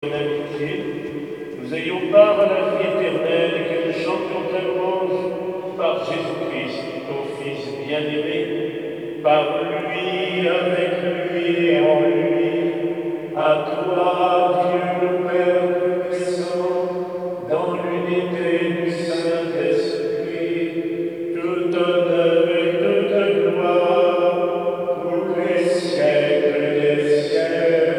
en amitié, nous ayons part à la vie éternelle et que nous chantions ta louange par Jésus-Christ, ton Fils bien-aimé, par lui, avec lui et en lui, à toi, Dieu le Père puissant, dans l'unité du Saint-Esprit, tout honneur et toute gloire pour les siècles des siècles.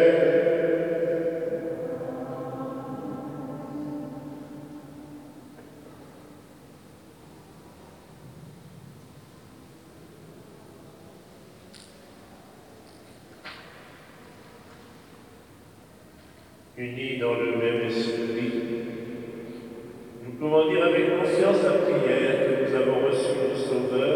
Unis dans le même esprit, nous pouvons dire avec confiance la prière que nous avons reçue du Sauveur,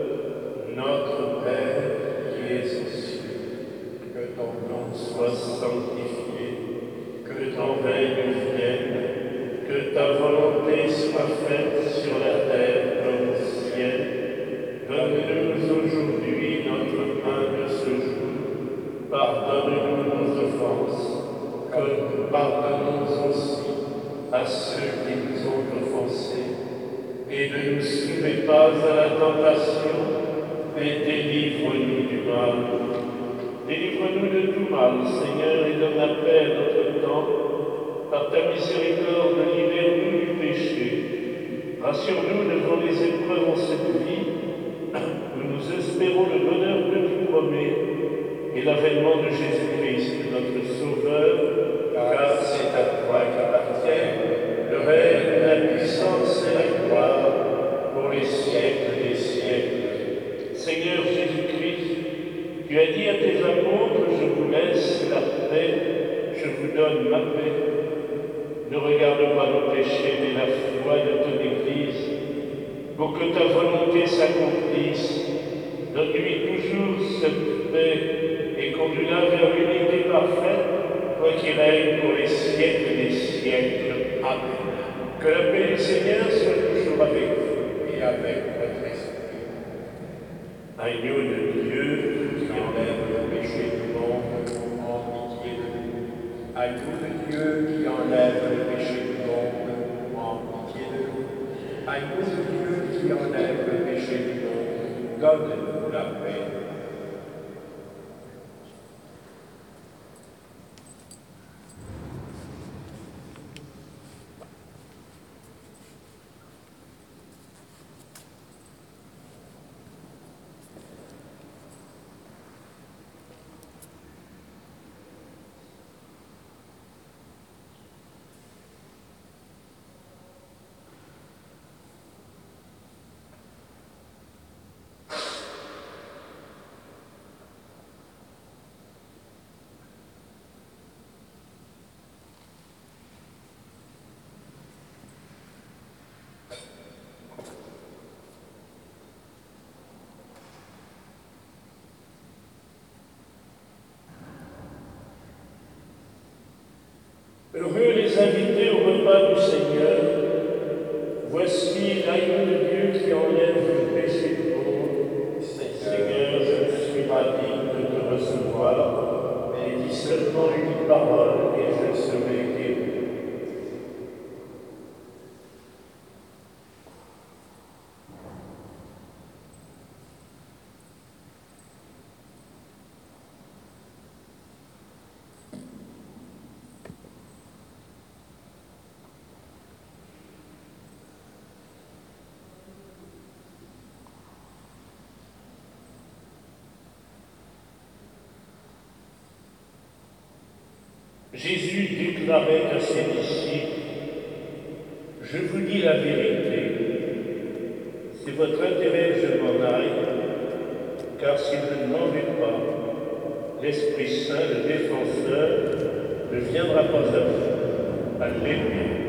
notre Père qui es aux cieux, que ton nom soit sanctifié, que ton règne vienne, que ta volonté soit faite sur la terre comme au ciel. Donne-nous aujourd'hui notre pain de ce jour. Pardonne-nous nos offenses, comme nous pardonnons aussi à ceux qui nous ont offensés. Et ne nous soumets pas à la tentation, mais délivre-nous du mal. Délivre-nous de tout mal, Seigneur, et donne la paix à notre temps. Par ta miséricorde, libère-nous du péché. Rassure-nous devant les épreuves en cette vie, où nous espérons le bonheur que tu promets et l'avènement de Jésus-Christ, notre Sauveur, car c'est à toi qu'appartiennent le règne, la puissance et la gloire pour les siècles des siècles. Seigneur Jésus-Christ, tu as dit à tes apôtres, je vous laisse la paix, je vous donne ma paix. Ne regarde pas nos péchés, mais la foi de ton Église, pour que ta volonté s'accomplisse. Donne-lui toujours cette paix et conduis-la vers l'unité parfaite, toi qui règnes pour les siècles des siècles. Amen. Que la paix du Seigneur soit toujours avec vous et avec votre esprit. Agneau de Dieu qui enlève le péché du monde, en pitié de nous. Agneau de Dieu qui enlève le péché du monde, en pitié de nous. Agneau de Dieu qui enlève le péché du monde, donne-nous la paix. Heureux les invités au repas du Seigneur. Voici l'agneau de Dieu qui enlève le péché du monde. Seigneur, je ne suis pas digne de te recevoir, mais dis seulement une parole et je serai guéri. Jésus déclarait à ses disciples, « Je vous dis la vérité, c'est votre intérêt que je m'en aille, car si je ne m'en vais pas, l'Esprit Saint, le Défenseur, ne viendra pas à vous. » Alléluia.